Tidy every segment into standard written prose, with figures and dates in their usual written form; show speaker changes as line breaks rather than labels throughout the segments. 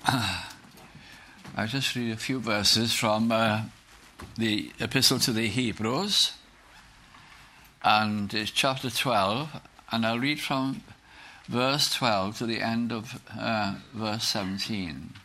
I just read a few verses from the Epistle to the Hebrews, and it's chapter 12, and I'll read from verse 12 to the end of verse 17.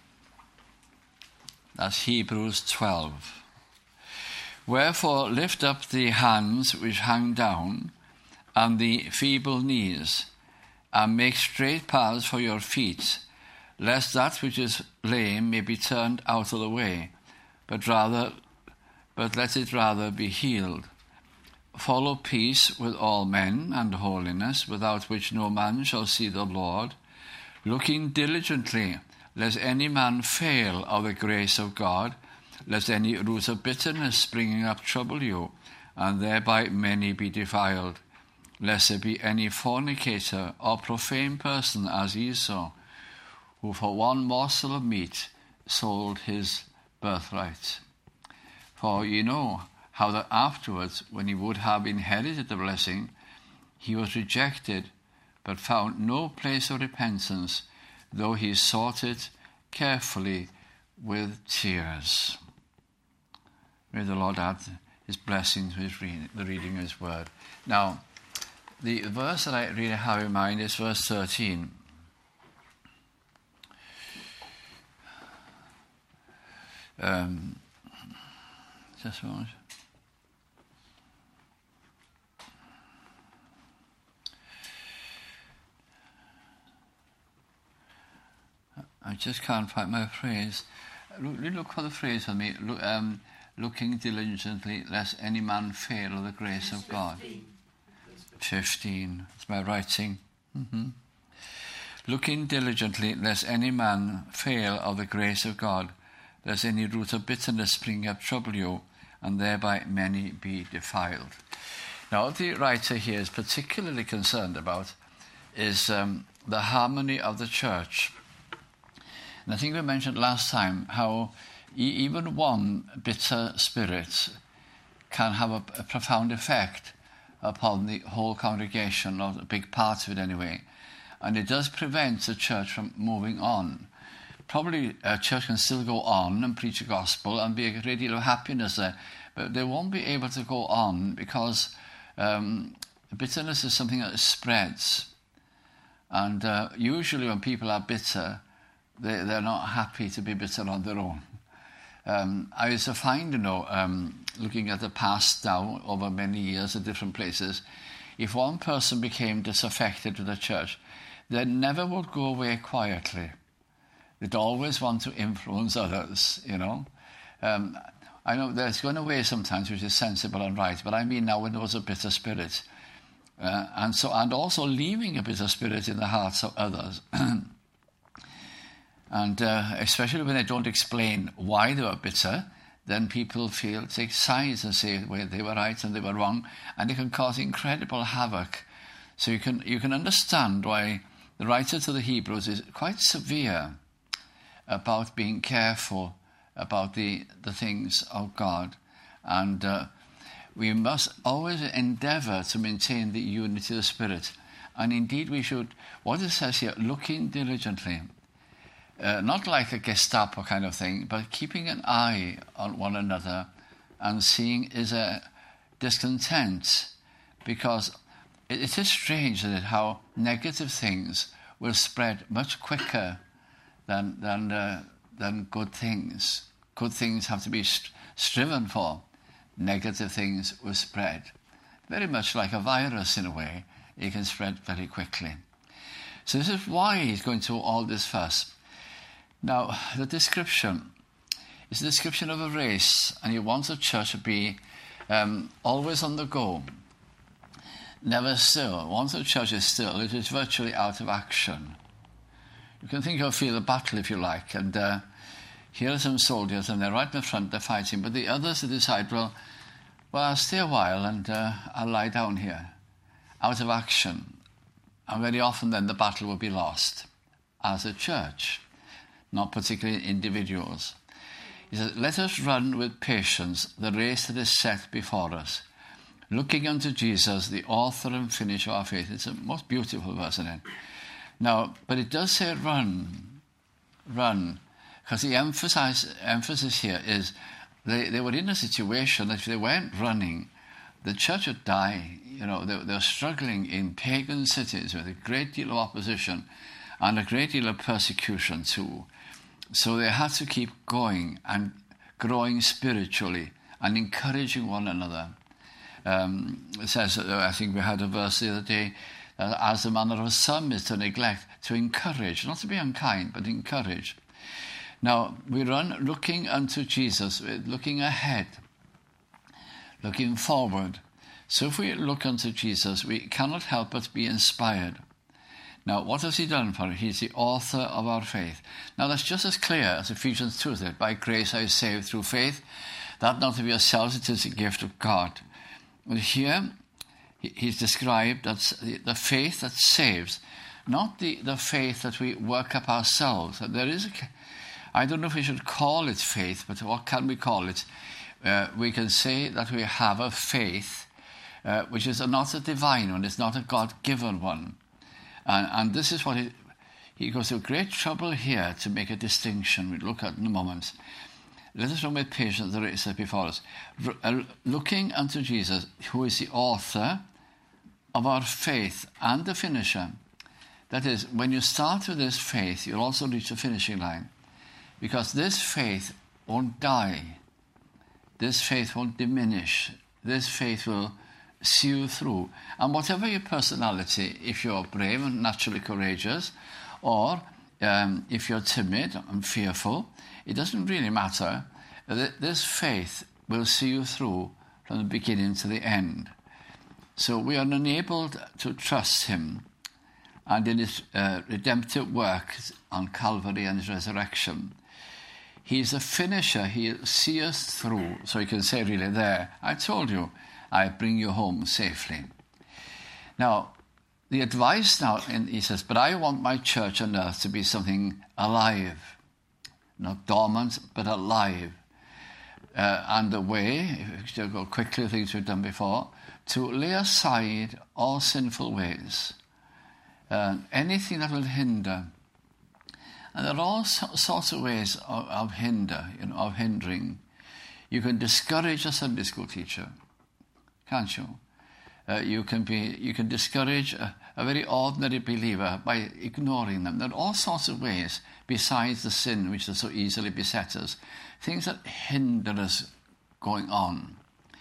That's Hebrews 12. Wherefore lift up the hands which hang down, and the feeble knees, and make straight paths for your feet, lest that which is lame may be turned out of the way, but let it rather be healed. Follow peace with all men and holiness, without which no man shall see the Lord, looking diligently, lest any man fail of the grace of God, lest any root of bitterness springing up trouble you, and thereby many be defiled, lest there be any fornicator or profane person as Esau, who for one morsel of meat sold his birthright. For you know how that afterwards, when he would have inherited the blessing, he was rejected, but found no place of repentance, though he sought it carefully with tears. May the Lord add his blessing to the reading of his word. Now, the verse that I really have in mind is verse 13. Just a moment. I just can't find my phrase. Look for the phrase for me. Looking diligently, lest any man fail of the grace of God. 15. It's my writing. Mm-hmm. Looking diligently, lest any man fail of the grace of God, lest any root of bitterness spring up trouble you, and thereby many be defiled. Now, what the writer here is particularly concerned about is the harmony of the church. And I think we mentioned last time how even one bitter spirit can have a profound effect upon the whole congregation, or a big part of it anyway. And it does prevent the church from moving on. Probably a church can still go on and preach the gospel and be a great deal of happiness there, but they won't be able to go on because bitterness is something that spreads. And usually when people are bitter, they're not happy to be bitter on their own. I used to find, looking at the past now over many years at different places, if one person became disaffected with the church, they never would go away quietly. They'd always want to influence others, I know there's going away sometimes, which is sensible and right, but I mean now when there was a bitter spirit. And also leaving a bitter spirit in the hearts of others. And especially when they don't explain why they were bitter, then people take sides and say well, they were right and they were wrong, and it can cause incredible havoc. So you can understand why the writer to the Hebrews is quite severe about being careful about the things of God. And we must always endeavour to maintain the unity of the Spirit. And indeed we should, what it says here, looking diligently. Not like a Gestapo kind of thing, but keeping an eye on one another and seeing is a discontent, because it is strange, isn't it, how negative things will spread much quicker than good things. Good things have to be striven for. Negative things will spread. Very much like a virus in a way, it can spread very quickly. So this is why he's going through all this fuss. Now, the description is a description of a race, and he wants the church to be always on the go, never still. Once the church is still, it is virtually out of action. You can think of field of battle, if you like, and here are some soldiers, and they're right in the front, they're fighting, but the others decide, well, I'll stay a while, and I'll lie down here, out of action. And very often then the battle will be lost as a church, not particularly individuals. He says, let us run with patience the race that is set before us, looking unto Jesus, the author and finisher of our faith. It's a most beautiful verse, isn't it? Now, but it does say run. run. Because the emphasis here is they were in a situation that if they weren't running, the church would die. You know, they're struggling in pagan cities with a great deal of opposition and a great deal of persecution too. So they had to keep going and growing spiritually and encouraging one another. It says, I think we had a verse the other day, as the manner of some is to neglect, to encourage, not to be unkind, but encourage. Now, we run looking unto Jesus, looking ahead, looking forward. So if we look unto Jesus, we cannot help but be inspired. Now, what has he done for us? He's the author of our faith. Now, that's just as clear as Ephesians 2 said, by grace I am saved through faith, that not of yourselves, it is a gift of God. But here, he's described as the faith that saves, not the faith that we work up ourselves. There is I don't know if we should call it faith, but what can we call it? We can say that we have a faith which is not a divine one, it's not a God-given one. And this is what he goes to great trouble here to make a distinction. We'll look at in a moment. Let us run with patience the race set before us. Looking unto Jesus, who is the author of our faith and the finisher. That is, when you start with this faith, you'll also reach the finishing line. Because this faith won't die. This faith won't diminish. This faith will see you through. And whatever your personality, if you're brave and naturally courageous, or if you're timid and fearful, it doesn't really matter. This faith will see you through from the beginning to the end. So we are enabled to trust him and in his redemptive work on Calvary and his resurrection. He's a finisher. He'll see us through. So he can say really there, I told you, I bring you home safely. Now, the advice now, he says, but I want my church on earth to be something alive. Not dormant, but alive. And the way, if you go quickly, things we've done before, to lay aside all sinful ways. Anything that will hinder. And there are all sorts of ways of hindering. You can discourage a Sunday school teacher, can't you? You can discourage a very ordinary believer by ignoring them. There are all sorts of ways besides the sin which so easily beset us, things that hinder us going on.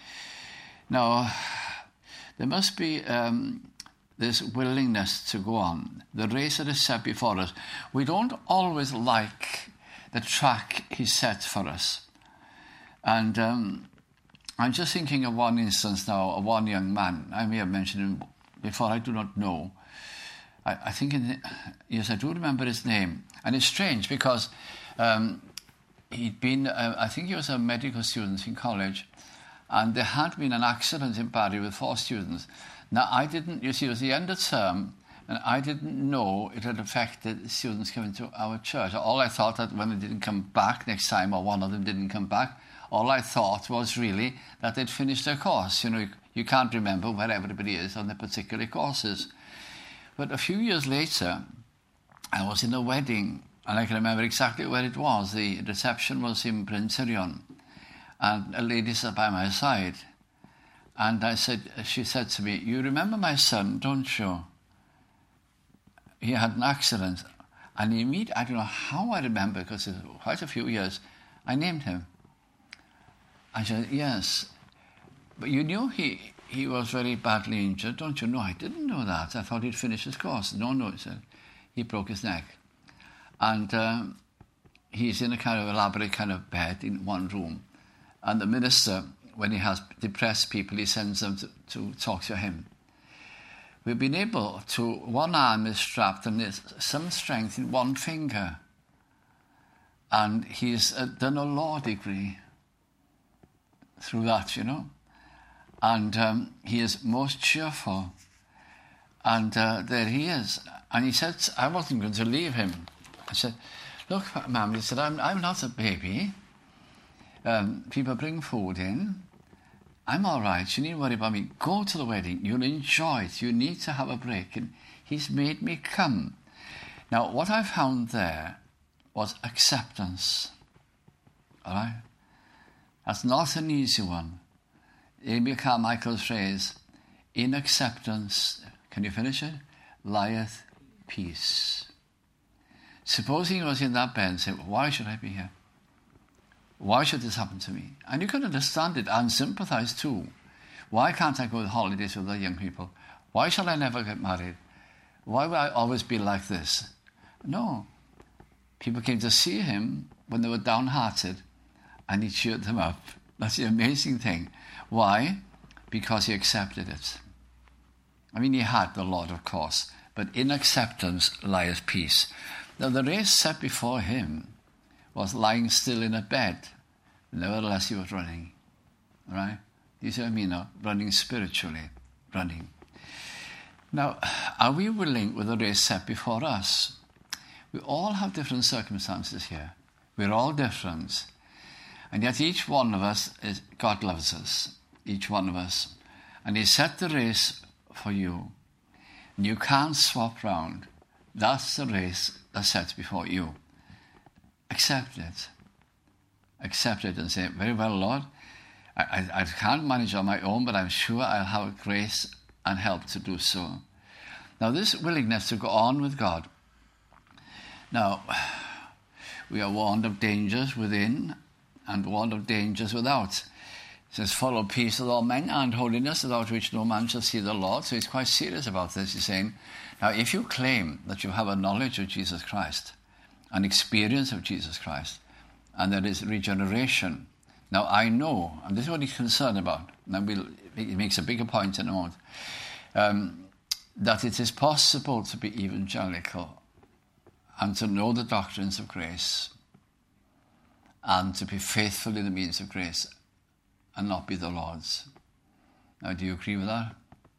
Now, there must be this willingness to go on. The race that is set before us. We don't always like the track he set for us. And I'm just thinking of one instance now, of one young man. I may have mentioned him before, I do not know. I think, yes, I do remember his name. And it's strange because he'd been, I think he was a medical student in college, and there had been an accident in Barry with 4 students. Now, I didn't, you see, it was the end of term, and I didn't know it had affected students coming to our church. All I thought that when they didn't come back next time, or one of them didn't come back, all I thought was really that they'd finished their course. You know, you can't remember where everybody is on their particular courses. But a few years later, I was in a wedding, and I can remember exactly where it was. The reception was in Prince Irion, and a lady sat by my side. And she said to me, you remember my son, don't you? He had an accident. And I don't know how I remember, because it's quite a few years, I named him. I said, yes. But you knew he was very badly injured, don't you? No, I didn't know that. I thought he'd finished his course. No, he said. He broke his neck. And he's in a kind of elaborate kind of bed in one room. And the minister, when he has depressed people, he sends them to talk to him. We've been able to, one arm is strapped and there's some strength in one finger. And he's done a law degree through that, you know. And he is most cheerful. And there he is. And he said, I wasn't going to leave him. I said, look, ma'am, he said, I'm not a baby. People bring food in. I'm all right. You needn't worry about me. Go to the wedding. You'll enjoy it. You need to have a break. And he's made me come. Now, what I found there was acceptance. All right? That's not an easy one. Amy Carmichael's phrase, in acceptance, can you finish it? Lieth peace. Supposing he was in that bed and said, why should I be here? Why should this happen to me? And you can understand it and sympathize too. Why can't I go on holidays with the young people? Why shall I never get married? Why will I always be like this? No. People came to see him when they were downhearted, and he cheered them up. That's the amazing thing. Why? Because he accepted it. I mean, he had the Lord, of course, but in acceptance lieth peace. Now, the race set before him was lying still in a bed. Nevertheless, he was running. All right? You see what I mean? Running spiritually. Running. Now, are we willing with the race set before us? We all have different circumstances here. We're all different. And yet each one of us, God loves us. Each one of us. And he set the race for you. And you can't swap round. That's the race that's set before you. Accept it. Accept it and say, very well, Lord, I can't manage on my own, but I'm sure I'll have grace and help to do so. Now, this willingness to go on with God. Now, we are warned of dangers within and warned of dangers without. It says, follow peace with all men and holiness, without which no man shall see the Lord. So he's quite serious about this. He's saying, now, if you claim that you have a knowledge of Jesus Christ, an experience of Jesus Christ, and there is regeneration. Now, I know, and this is what he's concerned about, and he makes a bigger point in a moment, that it is possible to be evangelical and to know the doctrines of grace and to be faithful in the means of grace and not be the Lord's. Now, do you agree with that?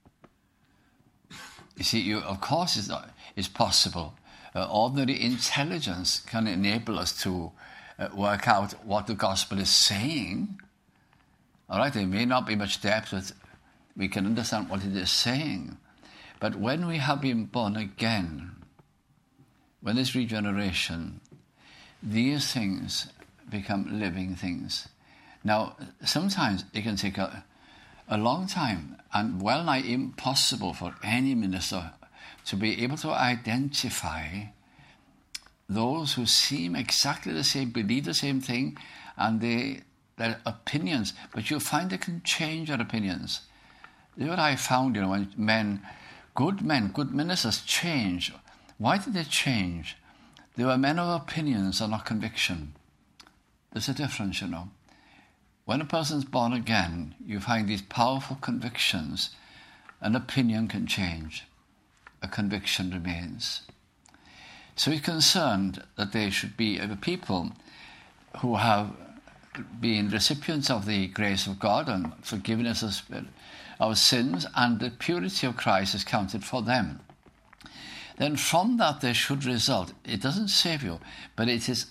You see, of course it's possible. Ordinary intelligence can enable us to work out what the gospel is saying. All right, there may not be much depth, but we can understand what it is saying. But when we have been born again, when there's regeneration, these things become living things. Now, sometimes it can take a long time and well nigh impossible for any minister to be able to identify those who seem exactly the same, believe the same thing, and their opinions, but you find they can change their opinions. This is what I found, when good ministers change. Why did they change? They were men of opinions and not conviction. There's a difference, When a person's born again, you find these powerful convictions. An opinion can change. A conviction remains. So he's concerned that they should be people who have been recipients of the grace of God and forgiveness of sins, and the purity of Christ is counted for them. Then from that there should result, it doesn't save you, but it is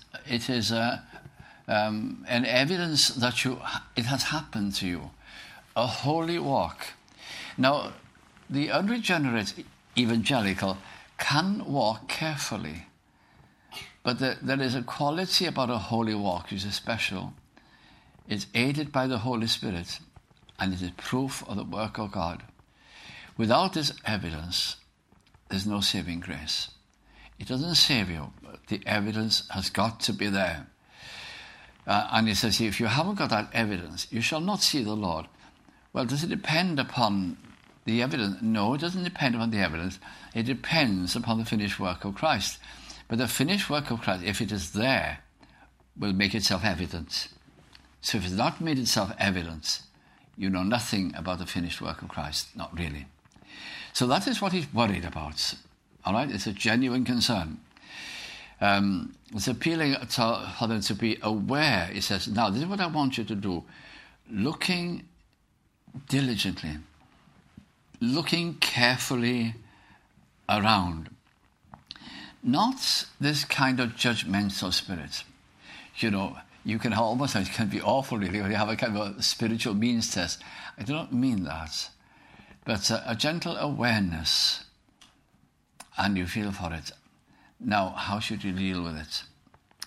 an evidence that it has happened to you, a holy walk. Now, the unregenerate evangelical can walk carefully, but there is a quality about a holy walk which is special. It's aided by the Holy Spirit, and it is proof of the work of God. Without this evidence, there's no saving grace. It doesn't save you, but the evidence has got to be there. And he says, if you haven't got that evidence, you shall not see the Lord. Well, does it depend upon the evidence? No, it doesn't depend upon the evidence. It depends upon the finished work of Christ. But the finished work of Christ, if it is there, will make itself evident. So if it's not made itself evident, you know nothing about the finished work of Christ. Not really. So that is what he's worried about. All right? It's a genuine concern. It's appealing for them to be aware. He says, now, this is what I want you to do. Looking diligently, looking carefully around. Not this kind of judgmental spirit. You can almost, it can be awful really, when you have a kind of a spiritual means test. I do not mean that. But a gentle awareness, and you feel for it. Now, how should you deal with it?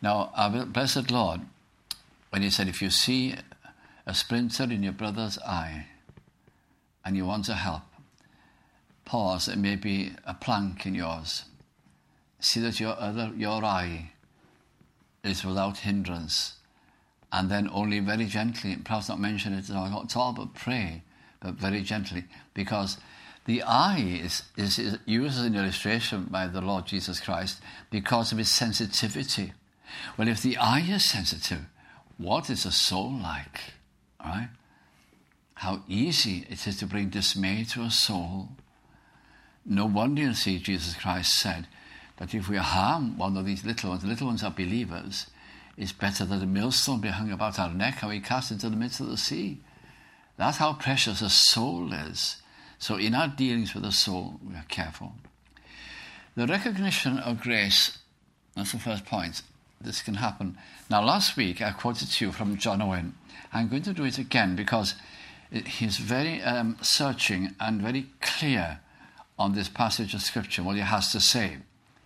Now, our blessed Lord, when he said, if you see a splinter in your brother's eye and you want to help, pause, it may be a plank in yours. See that your eye is without hindrance, and then only very gently, perhaps not mention it at all, but pray, but very gently, because the eye is used as an illustration by the Lord Jesus Christ because of its sensitivity. Well, if the eye is sensitive, what is the soul like? All right? How easy it is to bring dismay to a soul. No wonder you see Jesus Christ said that if we harm one of these little ones are believers, it's better that a millstone be hung about our neck and we cast into the midst of the sea. That's how precious a soul is. So in our dealings with the soul, we are careful. The recognition of grace, that's the first point. This can happen. Now, last week I quoted to you from John Owen. I'm going to do it again because he's very searching and very clear on this passage of Scripture, what he has to say.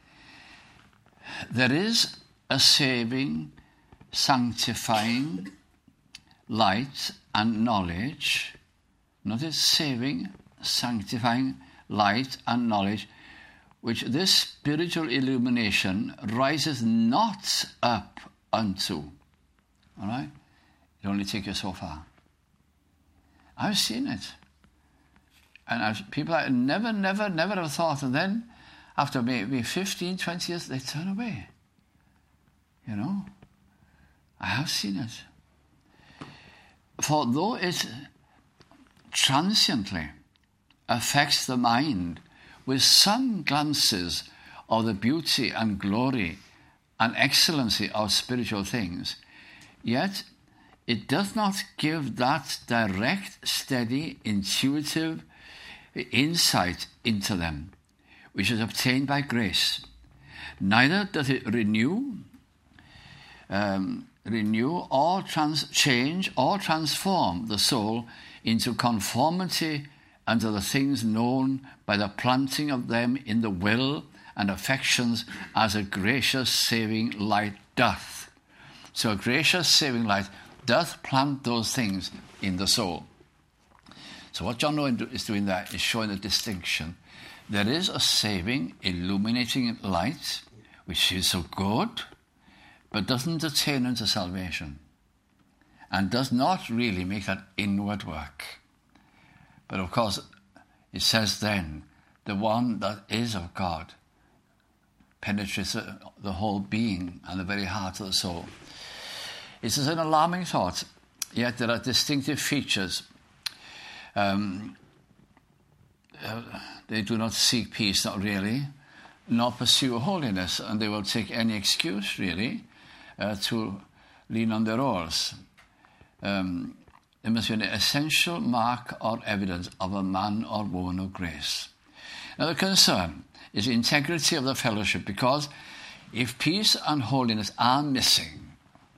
There is a saving, sanctifying light and knowledge. Notice saving, sanctifying light and knowledge, which this spiritual illumination rises not up unto. All right? It only takes you so far. I've seen it. And people I never have thought, and then after maybe 15, 20 years, they turn away. You know? I have seen it. For though it transiently affects the mind with some glances of the beauty and glory and excellency of spiritual things, yet it does not give that direct, steady, intuitive insight into them, which is obtained by grace. Neither does it renew or change or transform the soul into conformity unto the things known by the planting of them in the will and affections as a gracious saving light doth. So a gracious saving light doth plant those things in the soul. So what John Owen is doing there is showing the distinction. There is a saving, illuminating light, which is so good, but doesn't attain unto salvation, and does not really make that inward work. But of course, it says then, the one that is of God penetrates the whole being and the very heart of the soul. It is an alarming thought, yet there are distinctive features. They do not seek peace, not really, nor pursue holiness, and they will take any excuse, really, to lean on their oars. There must be an essential mark or evidence of a man or woman of grace. Now, the concern is the integrity of the fellowship, because if peace and holiness are missing,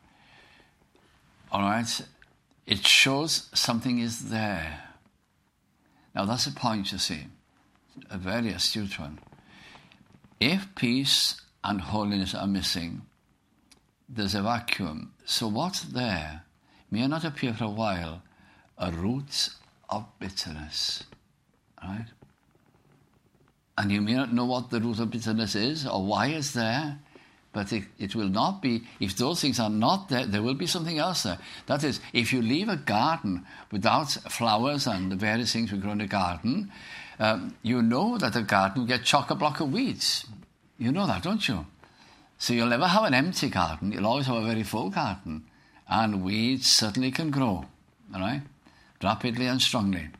all right, it shows something is there. Now, that's a point, you see, a very astute one. If peace and holiness are missing, there's a vacuum. So what's there may not appear for a while a root of bitterness, right? And you may not know what the root of bitterness is or why it's there, but it will not be, if those things are not there, there will be something else there. That is, if you leave a garden without flowers and the various things we grow in a garden, you know that the garden will get chock-a-block of weeds. You know that, don't you? So you'll never have an empty garden. You'll always have a very full garden. And weeds certainly can grow, all right, rapidly and strongly.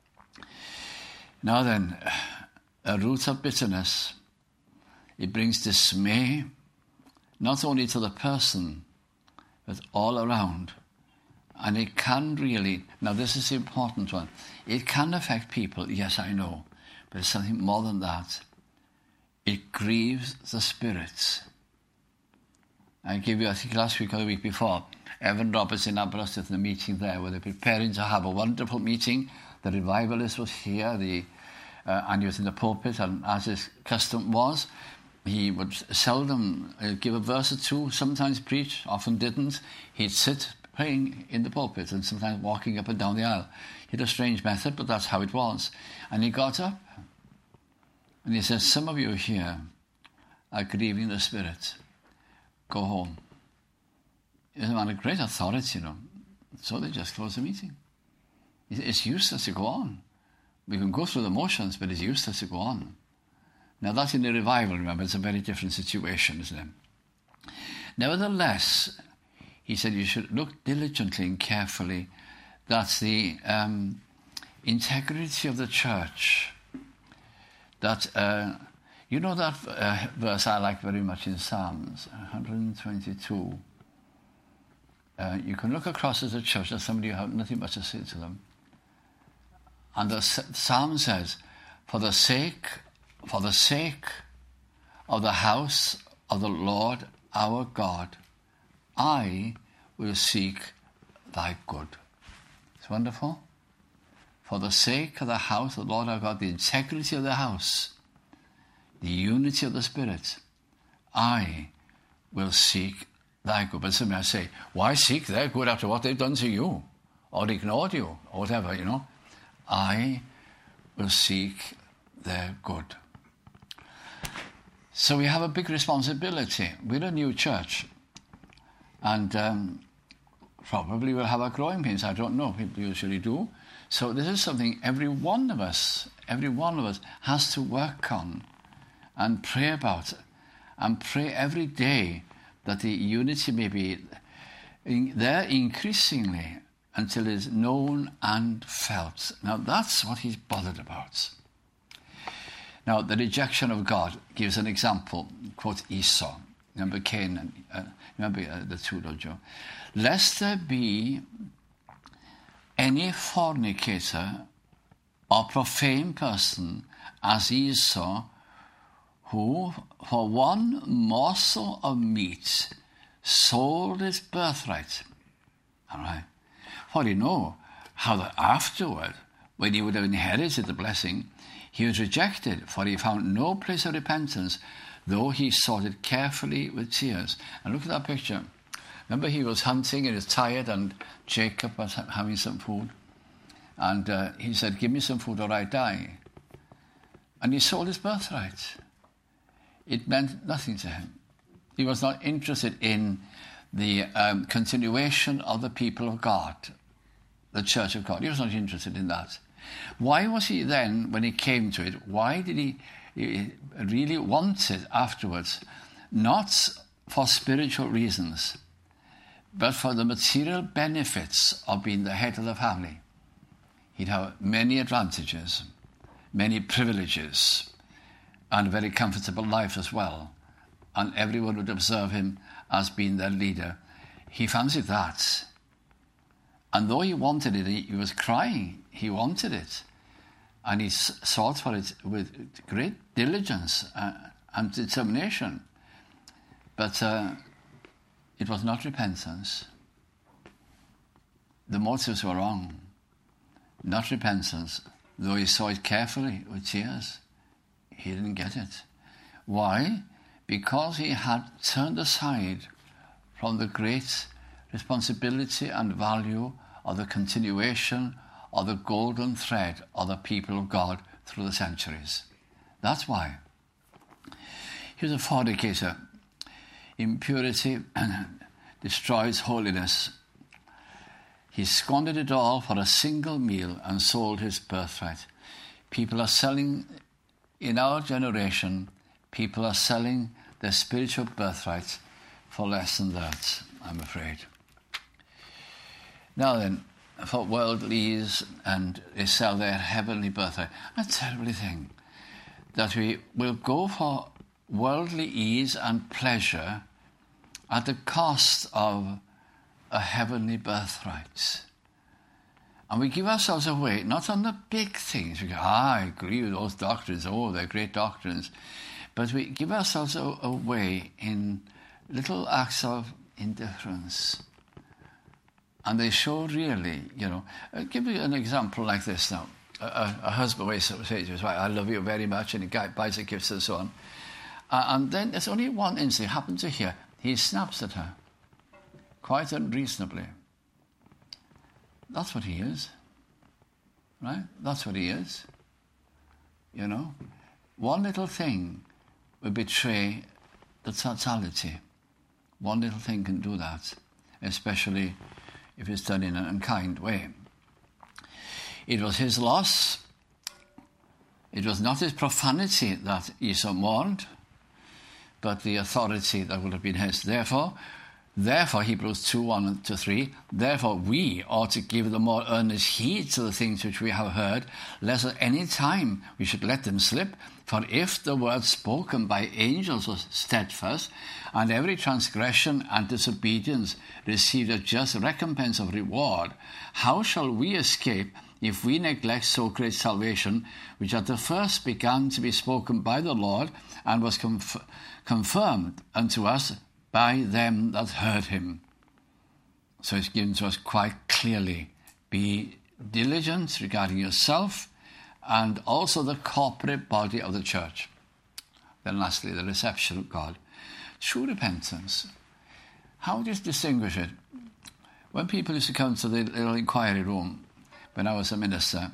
Now then, a root of bitterness, it brings dismay, not only to the person, but all around. And it can really, now this is the important one, it can affect people, yes, I know, but it's something more than that. It grieves the spirits. I gave you, I think last week or the week before, Evan Roberts in Aberystwyth in the meeting there, where they're preparing to have a wonderful meeting. The revivalist was here, and he was in the pulpit, and as his custom was, he would seldom give a verse or two, sometimes preach, often didn't. He'd sit praying in the pulpit and sometimes walking up and down the aisle. He had a strange method, but that's how it was. And he got up and he said, some of you here are grieving the Spirit. Go home. He was a man of great authority, So they just closed the meeting. It's useless to go on. We can go through the motions, but it's useless to go on. Now, that's in the revival, remember. It's a very different situation, isn't it? Nevertheless, he said you should look diligently and carefully that the integrity of the church, that, that verse I like very much in Psalms 122. You can look across at the church as somebody who has nothing much to say to them. And the Psalm says, for the sake of the house of the Lord our God, I will seek thy good. It's wonderful. For the sake of the house of the Lord our God, the integrity of the house, the unity of the Spirit, I will seek thy good. But somebody might say, why seek their good after what they've done to you? Or ignored you? Or whatever, I will seek their good. So we have a big responsibility. We're a new church. And probably we'll have our growing pains. I don't know. People usually do. So this is something every one of us has to work on and pray about. And pray every day that the unity may be there increasingly until it is known and felt. Now that's what he's bothered about. Now the rejection of God gives an example. Quote Esau. Remember Cain and remember the two, don't you? Lest there be any fornicator or profane person as Esau, who for one morsel of meat sold his birthright. All right. For you know how that afterward, when he would have inherited the blessing, he was rejected, for he found no place of repentance, though he sought it carefully with tears. And look at that picture. Remember, he was hunting and he was tired, and Jacob was having some food. And he said, give me some food or I die. And he sold his birthright. It meant nothing to him. He was not interested in the continuation of the people of God, the church of God. He was not interested in that. Why was he then, when he came to it, why did he really want it afterwards? Not for spiritual reasons, but for the material benefits of being the head of the family. He'd have many advantages, many privileges, and a very comfortable life as well. And everyone would observe him as being their leader. He fancied that. And though he wanted it, he was crying. He wanted it. And he sought for it with great diligence and determination. But it was not repentance. The motives were wrong. Not repentance. Though he saw it carefully with tears, he didn't get it. Why? Because he had turned aside from the great responsibility and value of the continuation of the golden thread of the people of God through the centuries. That's why. He was a fornicator. Impurity destroys holiness. He squandered it all for a single meal and sold his birthright. People are selling, in our generation, people are selling their spiritual birthright for less than that, I'm afraid. Now then, for worldlies, and they sell their heavenly birthright. A terrible thing, that we will go for worldly ease and pleasure at the cost of a heavenly birthright. And we give ourselves away, not on the big things. We go, I agree with those doctrines. Oh, they're great doctrines. But we give ourselves away in little acts of indifference. And they show really, I'll give you an example like this now. A husband will say to his wife, I love you very much, and he buys the gifts and so on. And then there's only one incident happened to here. He snaps at her, quite unreasonably. That's what he is, right? That's what he is, you know. One little thing will betray the totality. One little thing can do that, especially if it's done in an unkind way. It was his loss. It was not his profanity that Esau mourned, but the authority that would have been his. Therefore, Hebrews 2:1-3, therefore we ought to give the more earnest heed to the things which we have heard, lest at any time we should let them slip. For if the word spoken by angels was steadfast, and every transgression and disobedience received a just recompense of reward, how shall we escape if we neglect so great salvation, which at the first began to be spoken by the Lord, and was confirmed unto us by them that heard him? So it's given to us quite clearly. Be diligent regarding yourself and also the corporate body of the church. Then lastly, the reception of God. True repentance. How do you distinguish it? When people used to come to the little inquiry room when I was a minister,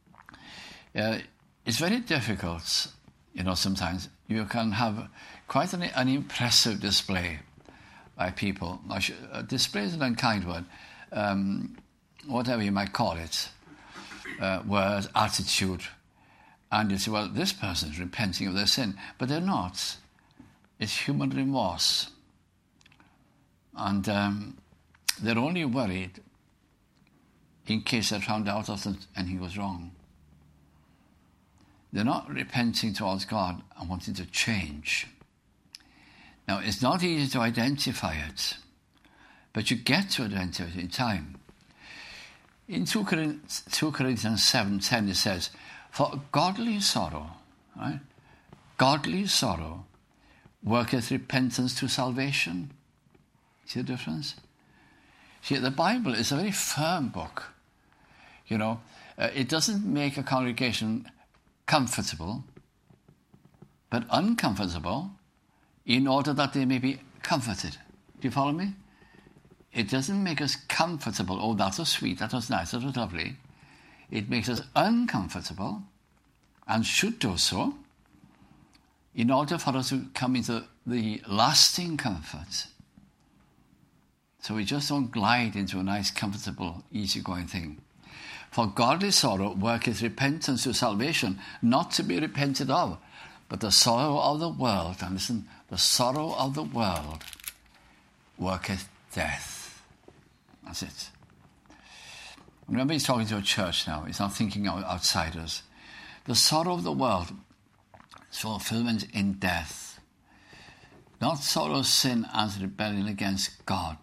it's very difficult, you know, sometimes. You can have quite an impressive display by people. Display is an unkind word. Whatever you might call it. Word, attitude. And you say, well, this person is repenting of their sin. But they're not. It's human remorse. And they're only worried in case they're found out of anything goes wrong. They're not repenting towards God and wanting to change. Now, it's not easy to identify it, but you get to identify it in time. In 2 Corinthians 7:10 it says, for godly sorrow, right? Godly sorrow worketh repentance to salvation. See the difference? See, the Bible is a very firm book. You know, it doesn't make a congregation comfortable, but uncomfortable in order that they may be comforted. Do you follow me? It doesn't make us comfortable. Oh, that was sweet, that was nice, that was lovely. It makes us uncomfortable, and should do so, in order for us to come into the lasting comfort. So we just don't glide into a nice, comfortable, easygoing thing. For godly sorrow worketh repentance to salvation, not to be repented of, but the sorrow of the world, and listen, the sorrow of the world worketh death. That's it. Remember, he's talking to a church now. He's not thinking of outsiders. The sorrow of the world is fulfillment in death. Not sorrow of sin as rebellion against God.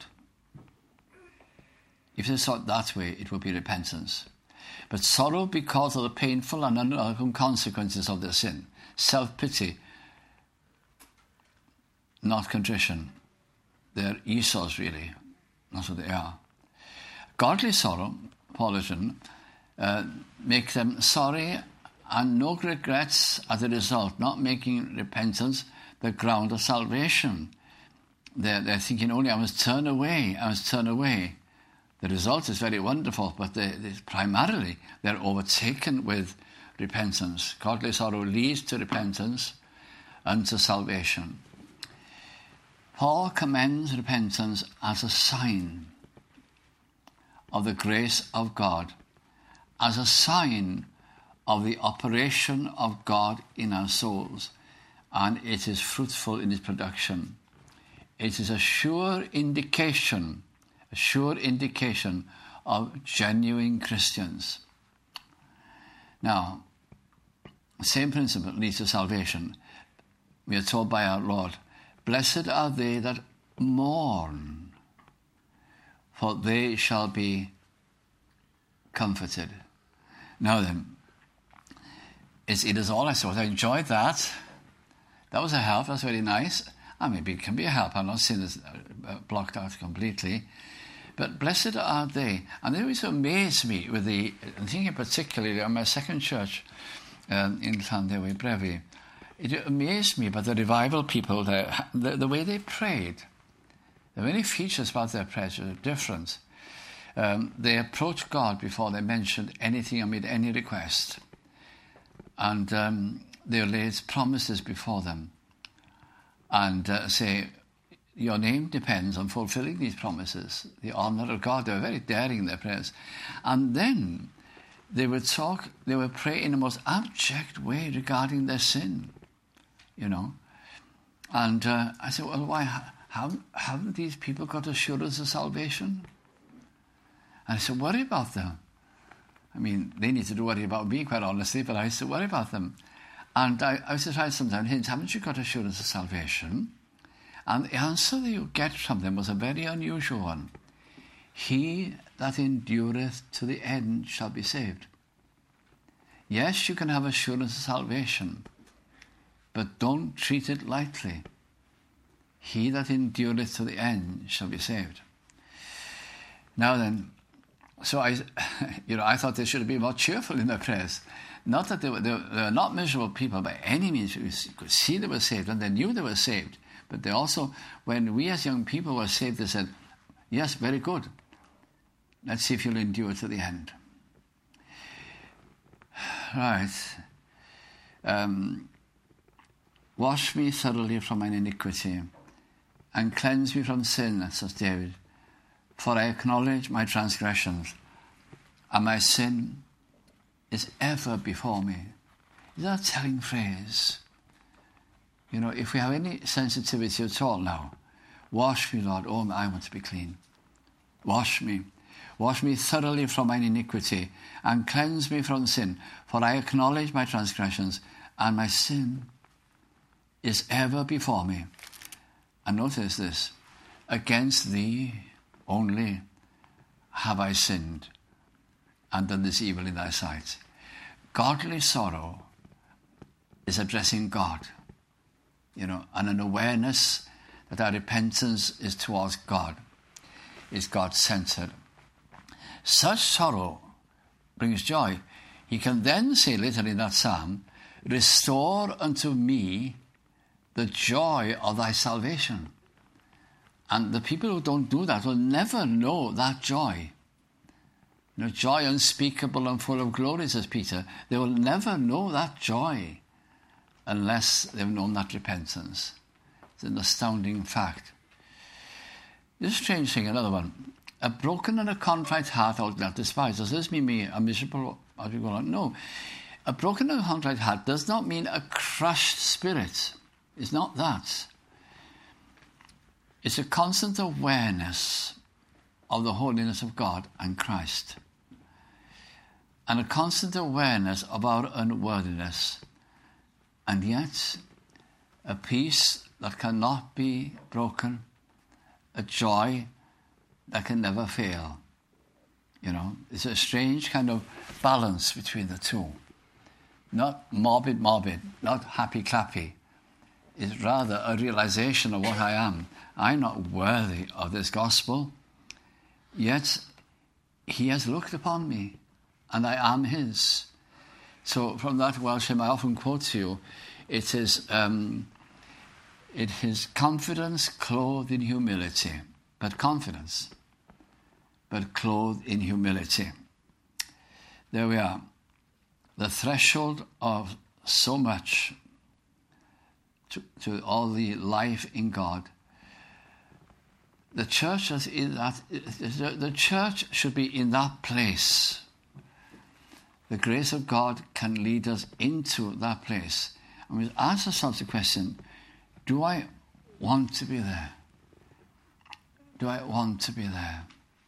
If they saw it that way, it would be repentance. But sorrow because of the painful and unwelcome consequences of their sin. Self-pity, not contrition. They're Esau's, really. That's what they are. Godly sorrow, Paul has written, make them sorry and no regrets as a result, not making repentance the ground of salvation. They're thinking only, I must turn away. The result is very wonderful, but primarily they're overtaken with repentance. Godly sorrow leads to repentance and to salvation. Paul commends repentance as a sign of the grace of God, as a sign of the operation of God in our souls, and it is fruitful in its production. It is a sure indication of genuine Christians. Now, the same principle leads to salvation. We are told by our Lord, blessed are they that mourn, for they shall be comforted. Now then, it is all I saw. I enjoyed that. That was a help. That's very nice. And maybe it can be a help. I'm not saying it's blocked out completely. But blessed are they. And they always amaze me with I'm thinking particularly on my second church in Llanddewi Brefi. it amazed me about the revival people, the way they prayed. There are many features about their prayers that are different. They approached God before they mentioned anything or made any request. And they laid promises before them and say, your name depends on fulfilling these promises. The honour of God. They were very daring in their prayers. And then they would pray in the most abject way regarding their sin, you know. And I said, well, why haven't these people got assurance of salvation? And I said, worry about them. I mean, they need to worry about me, quite honestly, but I used to worry about them. And I used to try sometimes, hints, haven't you got assurance of salvation? And the answer that you get from them was a very unusual one. He that endureth to the end shall be saved. Yes, you can have assurance of salvation, but don't treat it lightly. He that endureth to the end shall be saved. Now then, so I thought they should have been more cheerful in their prayers. Not that they were not miserable people by any means. You could see they were saved and they knew they were saved. But they also, when we as young people were saved, they said, yes, very good. Let's see if you'll endure to the end. Right. Wash me thoroughly from mine iniquity and cleanse me from sin, says David. For I acknowledge my transgressions, and my sin is ever before me. Is that a telling phrase? You know, if we have any sensitivity at all now, wash me, Lord. Oh, I want to be clean. Wash me. Wash me thoroughly from mine iniquity, and cleanse me from sin. For I acknowledge my transgressions, and my sin is ever before me. And notice this, against thee only have I sinned and done this evil in thy sight. Godly sorrow is addressing God, you know, and an awareness that our repentance is towards God, is God-centered. Such sorrow brings joy. He can then say later in that psalm, restore unto me the joy of thy salvation. And the people who don't do that will never know that joy. You know, joy unspeakable and full of glory, says Peter. They will never know that joy unless they've known that repentance. It's an astounding fact. This strange thing, another one. A broken and a contrite heart thou wilt not despise. Does this mean me a miserable? How do you go on? No. A broken and a contrite heart does not mean a crushed spirit. It's not that. It's a constant awareness of the holiness of God and Christ, and a constant awareness of our unworthiness, and yet a peace that cannot be broken, a joy that can never fail. You know, it's a strange kind of balance between the two. Not morbid, not happy-clappy. It's rather a realization of what I am. I'm not worthy of this gospel, yet he has looked upon me, and I am his. So from that Welsh hymn I often quote to you, it is confidence clothed in humility, but confidence, but clothed in humility. There we are. The threshold of so much to all the life in God. The church is in that. The church should be in that place. The grace of God can lead us into that place. And we ask ourselves the question, do I want to be there? Do I want to be there?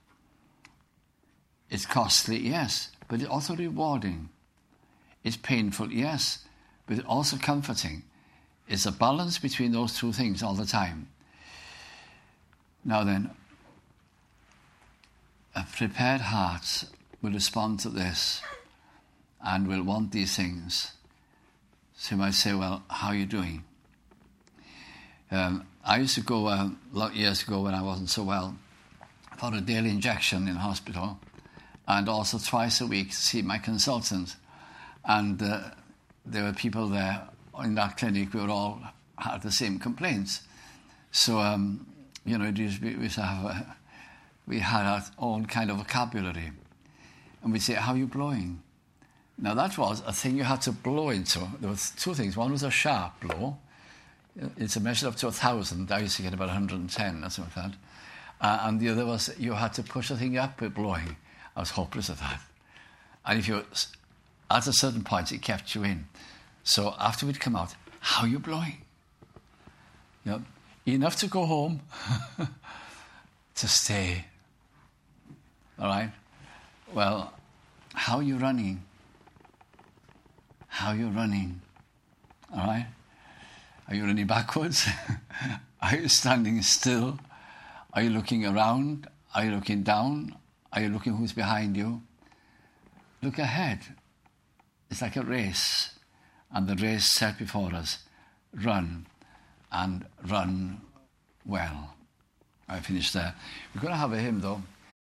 It's costly, yes, but it's also rewarding. It's painful, yes, but it's also comforting. It's a balance between those two things all the time. Now then, a prepared heart will respond to this and will want these things. So you might say, well, how are you doing? I used to go, a lot of years ago when I wasn't so well, for a daily injection in hospital, and also twice a week to see my consultant. And there were people there in that clinic, we were all had the same complaints. So, we had our own kind of vocabulary. And we'd say, how are you blowing? Now, that was a thing you had to blow into. There was two things. One was a sharp blow. It's a measure up to 1,000. I used to get about 110 or something like that. And the other was you had to push the thing up with blowing. I was hopeless at that. And if you, at a certain point, it kept you in. So after we'd come out, how are you blowing? Enough to go home, to stay. All right? Well, how are you running? How are you running? All right? Are you running backwards? Are you standing still? Are you looking around? Are you looking down? Are you looking who's behind you? Look ahead. It's like a race. And the race set before us. Run. And run well. I finished there. We're going to have a hymn, though.